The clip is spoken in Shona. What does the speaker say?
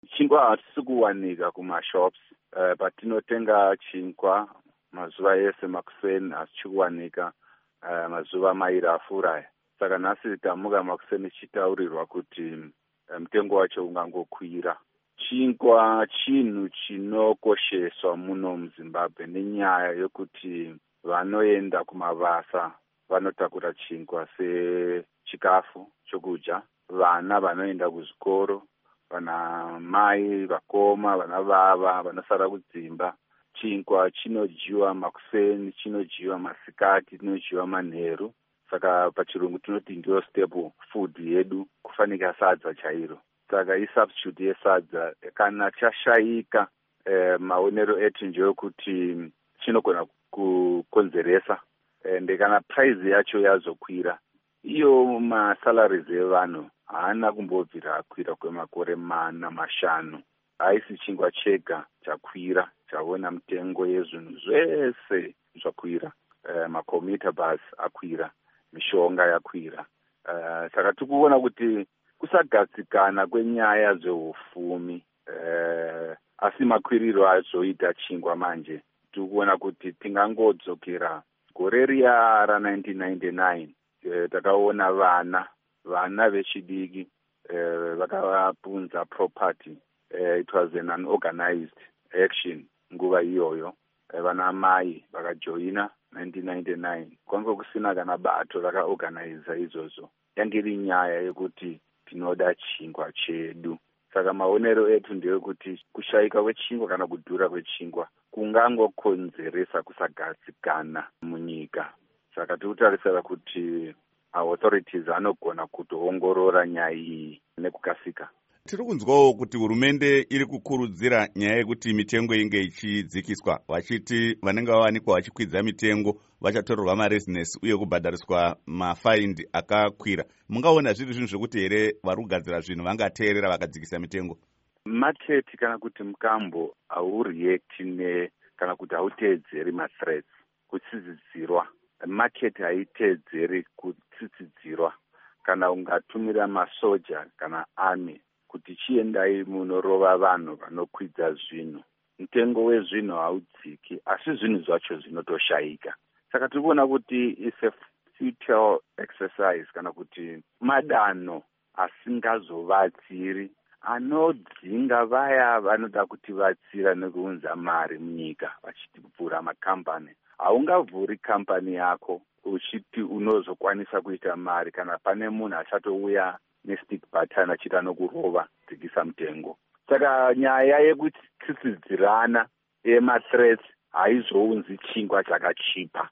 Chingwa hatisi kuwanika kumashops. Patinotenga chingwa mazuva ese makuseni hasichi kuwanika mazuva mairi afura. Saka nhasi tamuka makuseni tichitaurirwa kuti mutengo wacho ungangokwira. Chingwa chinhu chinokosheswa muno muZimbabwe nenyaya yokuti vanoenda kumabasa vanotakura chingwa sechikafu chokudya. Vana vanoenda kuzvikoro, vana mai, vakoma, vana baba vanosara kudzimba. Chingwa chinodyiwa makuseni, chinodyiwa masikati, chinodyiwa manheru. Saka pachirungu tinoti ndiyo staple food yedu, kufanika sadza chairo. Saka isubstitute yesadza. Kana chashayika, maonero etu ndeyokuti chinogona kukonzeresa. Ende kana price yacho yazokwira, iyo masalaries evanhu haana kumbobvira akwira kwemakore 4-5. Haisi chingwa chega chakwira, chaona mitengo yezvinhu zvese zvakwira. Makomita basi akwira, mishonga yakwira. Saka tikuona kuti kusagadzikana kwenyaya dzehufumi, asi makwiriro azoita chingwa manje. Tikuona kuti tingangodzokera gore riya ra1999. Takaona vana vechidiki vakapunza property. It was an unorganized action nguva iyoyo. Vana mai vakajoina 1999. Kwanga kusina kana bato rakaorganiza izvozvo. Yange iri nyaya yekuti tinoda chingwa chedu. Saka maonero etu ndeyekuti kushayika kwechingwa kana kudhura kwechingwa kungangokonzeresa kusagadzikana munyika. Saka tikutarisira kuti authorities anogona kutoongorora nyaya iyi nekukasika. Tiri kunzwawo kuti hurumende iri kukurudzira nyaya yekuti mitengo inge ichidzikiswa, vachiti vanenge vawanikwa vachikwidza mitengo vachatorerwa marezinesi uye kubhadhariswa mafaindi akakwira. Mungaona zviri zvinhu zvekuti here vari kugadzira zvinhu vangateerera vakadzikisa mitengo? Market kana kuti mukambo haureacti kana kuti hauteedzeri mathreats, kutsidzidzirwa. Market haiteedzeri kutsidzidzirwa. Kana ungatumira masoja kana army kuti chiendai munorova vanhu vanokwidza zvinhu, mutengo wezvinhu haudziki, asi zvinhu zvacho zvinotoshayika. Saka tiri kuona kuti is a futile exercise, kana kuti madanho asingazovatsiri, anodzinga vaya vanoda kuti vatsira nekuunza mari munyika vachivhura makambani. Haungavhuri kambani yako uchiti unozokwanisa kuita mari kana pane munhu achatouya nestick button achida nokurova dzikisa mutengo. Saka nyaya yekutsidzidzirana yemathreats haizounzi chingwa chakachipa.